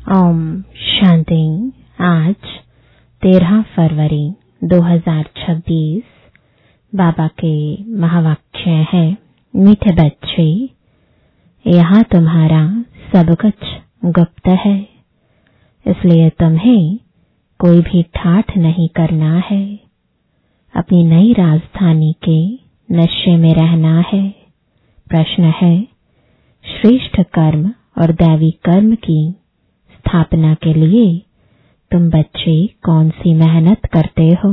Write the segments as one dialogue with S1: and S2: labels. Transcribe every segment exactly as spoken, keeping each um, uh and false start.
S1: ओम शांति। आज तेरह फरवरी दो हज़ार छब्बीस। बाबा के महावाक्य है, मीठे बच्चे, यहाँ तुम्हारा सब कुछ गुप्त है, इसलिए तुम्हें कोई भी ठाठ नहीं करना है। अपनी नई राजधानी के नशे में रहना है। प्रश्न है, श्रेष्ठ कर्म और दैवी कर्म की स्थापना के लिए तुम बच्चे कौन सी मेहनत करते हो?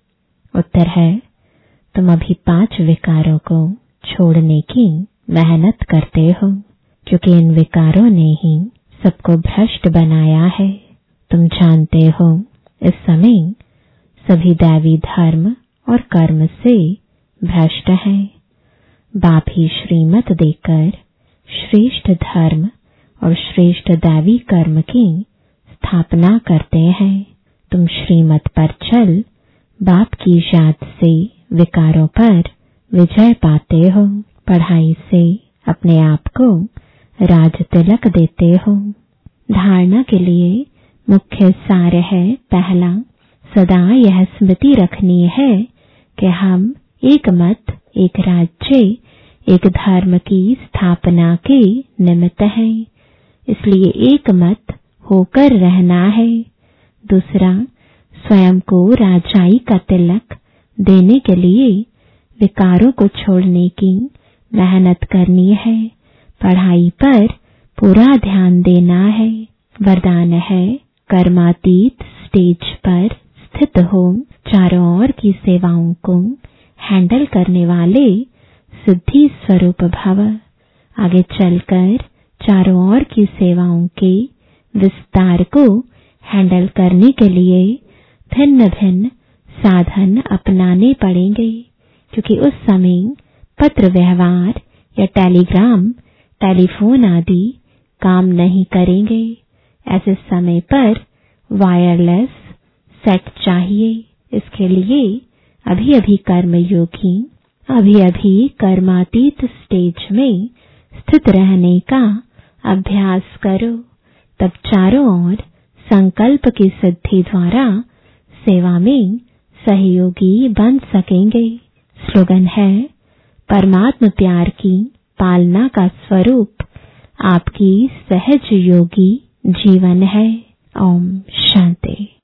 S1: उत्तर है, तुम अभी पांच विकारों को छोड़ने की मेहनत करते हो, क्योंकि इन विकारों ने ही सबको भ्रष्ट बनाया है। तुम जानते हो, इस समय सभी दैवी धर्म और कर्म से भ्रष्ट हैं। बाप ही श्रीमत देकर श्रेष्ठ धर्म और श्रेष्ठ दैवी कर्म की स्थापना करते हैं। तुम श्रीमत पर चल बाप की याद से विकारों पर विजय पाते हो। पढ़ाई से अपने आप को राज तिलक देते हो। धारणा के लिए मुख्य सार है, पहला, सदा यह स्मृति रखनी है कि हम एक मत, एक राज्य, एक धर्म की स्थापना के निमित्त हैं, इसलिए एक मत होकर रहना है। दूसरा, स्वयं को राजाई का तिलक देने के लिए विकारों को छोड़ने की मेहनत करनी है। पढ़ाई पर पूरा ध्यान देना है। वरदान है, कर्मातीत स्टेज पर स्थित हो चारों ओर की सेवाओं को हैंडल करने वाले सिद्धि स्वरूप भव। आगे चलकर चारों ओर की सेवाओं के विस्तार को हैंडल करने के लिए भिन्न भिन्न साधन अपनाने पड़ेंगे, क्योंकि उस समय पत्र व्यवहार या टेलीग्राम, टेलीफोन आदि काम नहीं करेंगे। ऐसे समय पर वायरलेस सेट चाहिए। इसके लिए अभी अभी कर्मयोगी अभी अभी कर्मातीत स्टेज में स्थित रहने का अभ्यास करो, तब चारों ओर संकल्प की सिद्धि द्वारा सेवा में सहयोगी बन सकेंगे। स्लोगन है, परमात्म प्यार की पालना का स्वरूप आपकी सहज योगी जीवन है। ओम शांति।